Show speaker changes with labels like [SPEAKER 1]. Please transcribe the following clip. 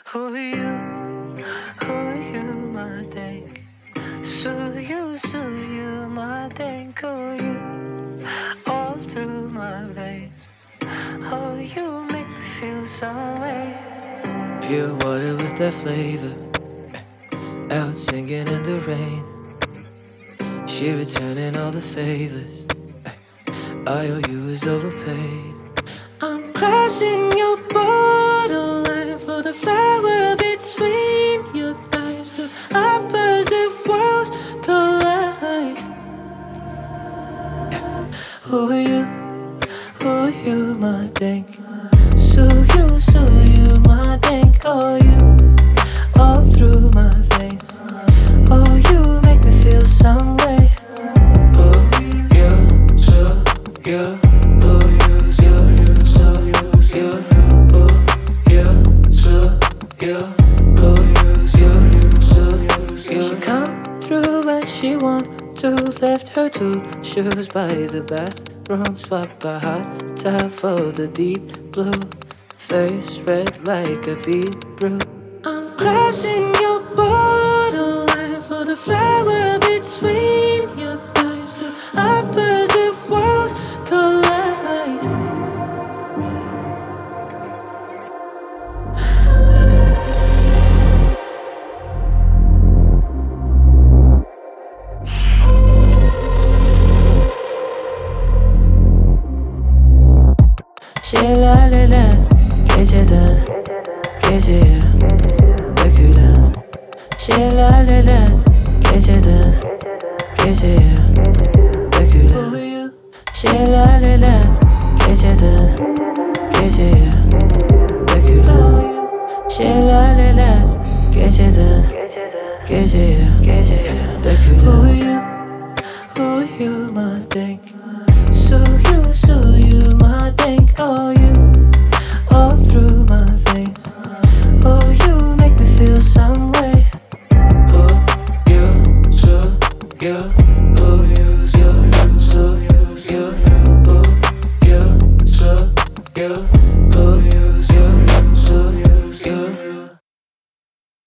[SPEAKER 1] Who you, who you, my denk. Sue you, my denk. Oh, you, all through my veins. Oh, you make me feel some way.
[SPEAKER 2] Pure water with that flavor, out singing in the rain. She returning all the favors, IOU is overpaid. I'm crashing your borderline for the flower between your thighs. Two opposite worlds collide. Who are you? Who are you, my think? Sue you, my think. Oh, you, all through my veins. Oh, you make me feel some way. Oh, you, so you. Oh, you, so you, so you. Oh, you, so you. Oh, you, so you. She come through when she want to. Left her two shoes by the bathroom. Swap a hot tub for the deep blue. Face red like a beetroot. I'm crashing your borderline for the flower between your thighs. Two opposite worlds collide. Şelalelen geceden geceye dökülen. Şelalelen geceden geceye dökülen. Şelalelen geceden geceye dökülen. Şelalelen geceden geceye